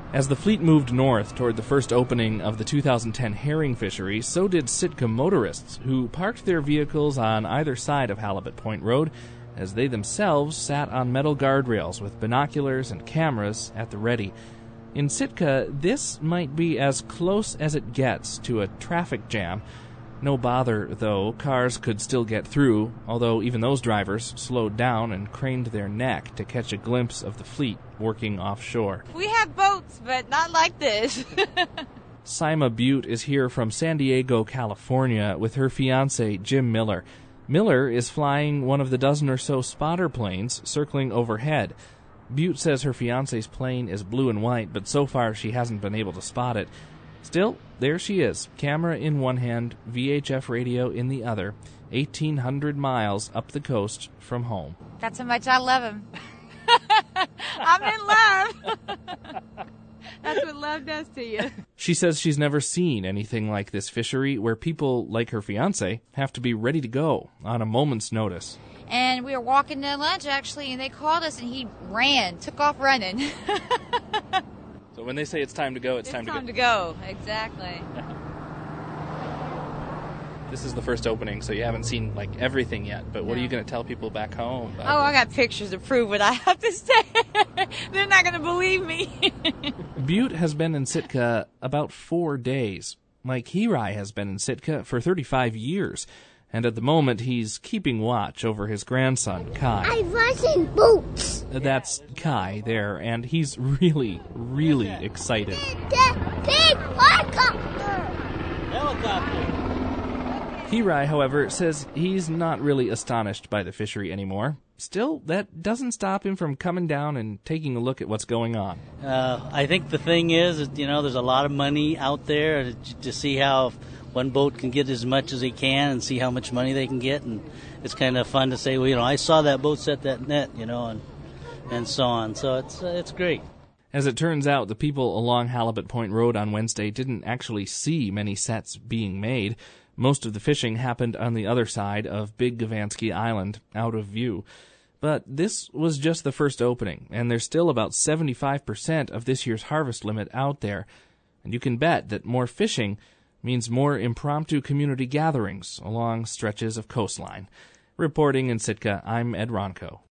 As the fleet moved north toward the first opening of the 2010 herring fishery, so did Sitka motorists, who parked their vehicles on either side of Halibut Point Road as they themselves sat on metal guardrails with binoculars and cameras at the ready. In Sitka, this might be as close as it gets to a traffic jam. No bother, though, cars could still get through, although even those drivers slowed down and craned their neck to catch a glimpse of the fleet working offshore. We have boats, but not like this. Sima Butte is here from San Diego, California, with her fiancé, Jim Miller. Miller is flying one of the dozen or so spotter planes circling overhead. Butte says her fiancé's plane is blue and white, but so far she hasn't been able to spot it. Still, there she is, camera in one hand, VHF radio in the other, 1,800 miles up the coast from home. That's how much I love him. I'm in love. That's what love does to you. She says she's never seen anything like this fishery where people, like her fiancé, have to be ready to go on a moment's notice. And we were walking to lunch, actually, and they called us, and he took off running. So when they say it's time to go, it's time to go. It's time to go, exactly. This is the first opening, so you haven't seen, everything yet. But what are you going to tell people back home about I got pictures to prove what I have to say. They're not going to believe me. Butte has been in Sitka about 4 days. Mike Hirai has been in Sitka for 35 years. And at the moment, he's keeping watch over his grandson, Kai. I was in boots. That's Kai there, and he's really, really excited. The big Helicopter. Hirai, however, says he's not really astonished by the fishery anymore. Still, that doesn't stop him from coming down and taking a look at what's going on. I think the thing is, there's a lot of money out there to see how one boat can get as much as they can and see how much money they can get, and it's kind of fun to say, well, I saw that boat set that net, and so on. So it's great. As it turns out, the people along Halibut Point Road on Wednesday didn't actually see many sets being made. Most of the fishing happened on the other side of Big Gavansky Island, out of view. But this was just the first opening, and there's still about 75% of this year's harvest limit out there. And you can bet that more fishing means more impromptu community gatherings along stretches of coastline. Reporting in Sitka, I'm Ed Ronco.